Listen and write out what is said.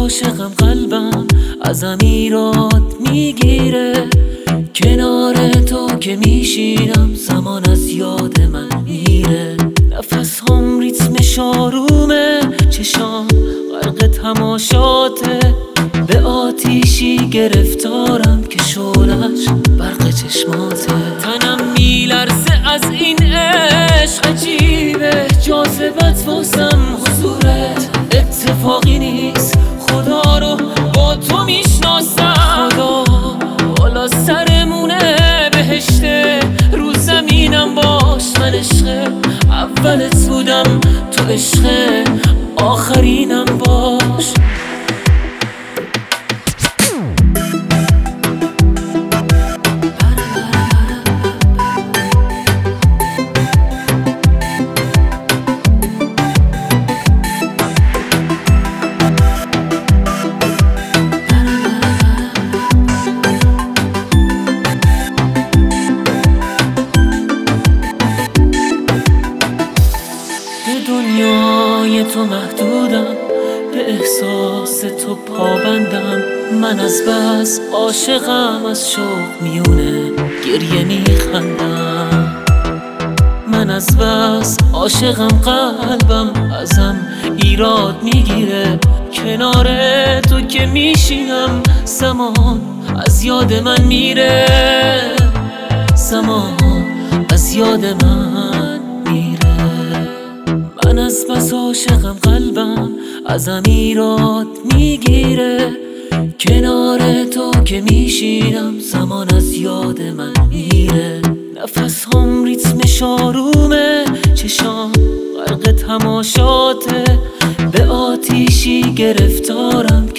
عاشقم قلبم ازم ایراد میگیره. کنار تو که میشینم زمان از یاد من میره. نفس هم ریتمش آرومه، چشام غرق تماشاته. به آتیشی گرفتارم که شعله‌اش برق چشماته. تنم میلرزه از این عشق عجیبه، جاذبت واسم حضورت اتفاقی نیست. خدا رو با تو میشناسم، خدا بالا سرمونه بهشته، رو زمینم باش. من عشق اولت بودم، تو عشق آخرینم باش. دنیای تو محدودم، به احساس تو پابندم. من از بس عاشقم، از شوق میونه گریه میخندم. من از بس عاشقم قلبم ازم ایراد میگیره. کنار تو که میشینم زمان از یاد من میره. زمان از یاد من میره. من از بس عاشقم قلبم ازم ایراد میگیره. کنار تو که میشینم زمان از یاد من میره. نفس هم ریتمش آرومه، چشام غرق تماشاته. به آتیشی گرفتارم